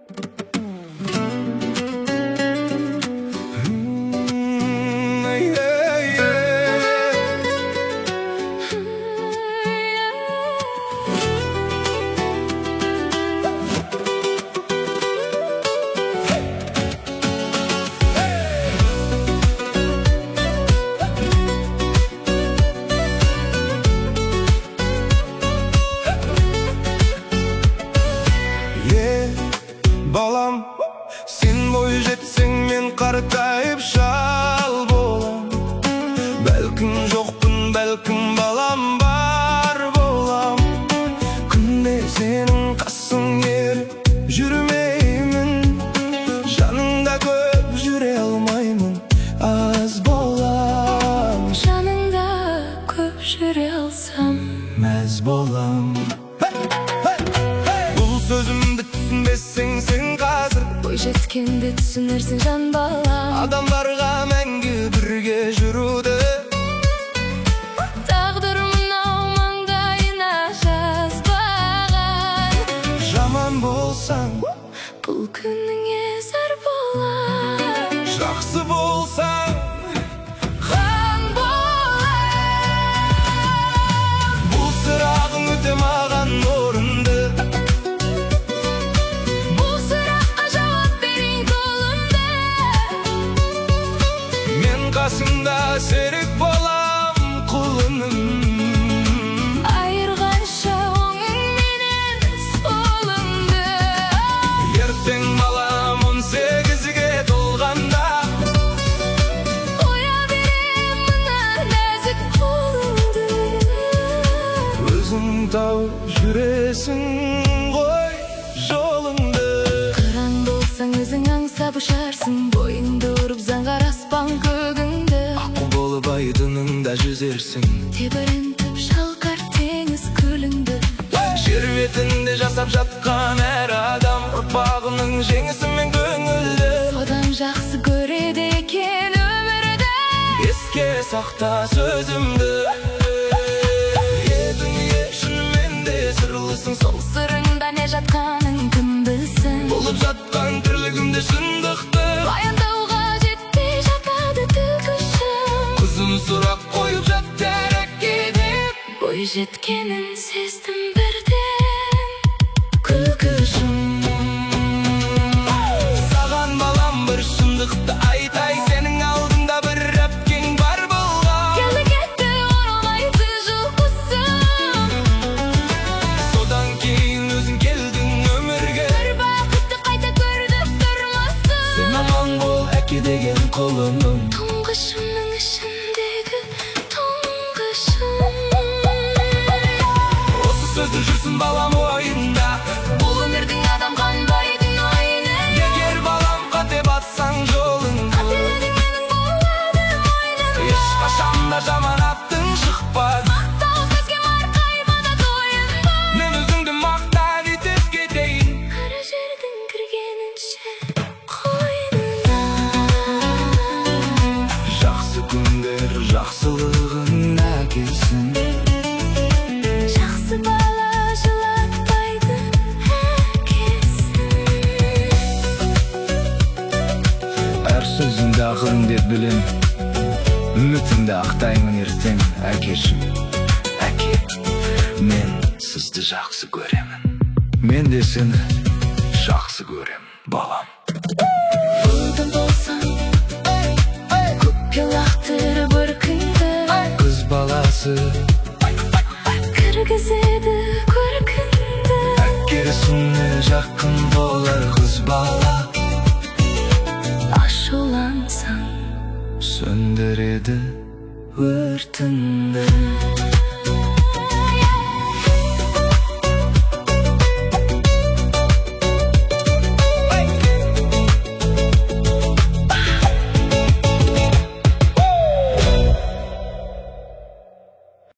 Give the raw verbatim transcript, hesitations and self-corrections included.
Балам, сен бой жетсең мен қартайып шал болам. Бәлкім жоқпын, бәлкім балам бар болам. Күнде сенің қасың еріп жүрмеймін, жаныңда көп жүре алмаймын, аз болам. Жаныңда көп жүре алсам, мәз болам. Бұл сөзімді түсінбесең сен қазір, бой жеткенде түсінерсің жан балам. Адамдарға мәңгі бірге жүруді, тағдыр мынау маңдайына жазбаған. жаман болсаң, бұл күніңе зар болар. жақсы болсаң, хан болар. бұл сұрағың өте маған орынды. Бұл сұраққа жауап берейін қолымды. Мен қасыңда серік болам, құлыным. Айырғанша оңың менен солыңды. Ертең балам он сегізге толғанда, қоя берем мына нәзік қолыңды. өзің тауып жүресің ғой жолыңды. Қыран болсаң өзің аңсап ұшарсың, бойыңды ұрып заңғар аспан көгіңді. Аққу болып айдыныңда жүзерсің, Тебірентіп шалқар теңіз көліңді. жер бетінде жасап жатқан әр адам ұрпағының жеңісімен көңілді. Содан жақсы көреді екен өмірді. Еске сақта сөзімді. Е дүние шынымен де сырлысың, сол Сырыңда не жатқанын кім білсін. болып жатқан тірлігімде шындықты. Баяндауға жетпей жатады тіл күшім. Ұзын сұрақ қойып жатты әрекет деп, Бой жеткенін сездім бірден, күлкішім. саған балам бір шындықты айтай, сенің алдыңда бір әпкең бар болған. Келді кетті оралмайды жұлқысым. Содан кейін өзің келдің өмірге, Бір бақытты қайта көрдік тұрмасын. сен аман бол әке деген құлыным. Тұңғышымның ішіндегі тұңғышым. Осы сөзді жүрсін балам ойында, Бұл өмірдің адам қанбайтын ойыны. егер балам қате батсаң жолың, Қателігің менің болады мойныма. ешқашан да жаман аттың шықпас. Мақтау сөзге марқаймада тойынба. Мен өзіңді мақтан етіп кетейін, Қара жердің кіргенінше қойнына. жақсы күндер жақсылығын әкелсін. Жақсы бала жылатпайды әкесін. Әр сөзіңді ақырын деп білем, үмітіңді ақтаймын ертең әкешім. Әке, мен сізді жақсы көремін, мен де сені жақсы көремін балам. Бұлдың болсаң, көкке лақтырып бір күнді. Қыз баласы Кіргізеді көркіңді. әкесіне жақын болар қыз бала. Ашулансаң, Сөндіреді өртіңді.